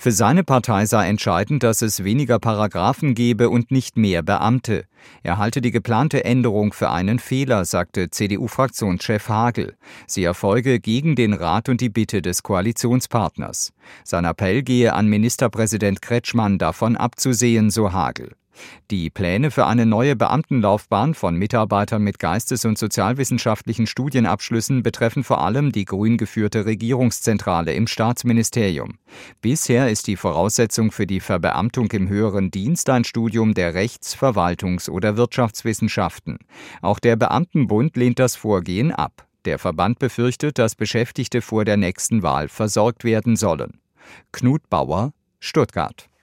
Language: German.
Für seine Partei sei entscheidend, dass es weniger Paragraphen gebe und nicht mehr Beamte. Er halte die geplante Änderung für einen Fehler, sagte CDU-Fraktionschef Hagel. Sie erfolge gegen den Rat und die Bitte des Koalitionspartners. Sein Appell gehe an Ministerpräsident Kretschmann davon abzusehen, so Hagel. Die Pläne für eine neue Beamtenlaufbahn von Mitarbeitern mit geistes- und sozialwissenschaftlichen Studienabschlüssen betreffen vor allem die grün geführte Regierungszentrale im Staatsministerium. Bisher ist die Voraussetzung für die Verbeamtung im höheren Dienst ein Studium der Rechts-, Verwaltungs- oder Wirtschaftswissenschaften. Auch der Beamtenbund lehnt das Vorgehen ab. Der Verband befürchtet, dass Beschäftigte vor der nächsten Wahl versorgt werden sollen. Knut Bauer, Stuttgart.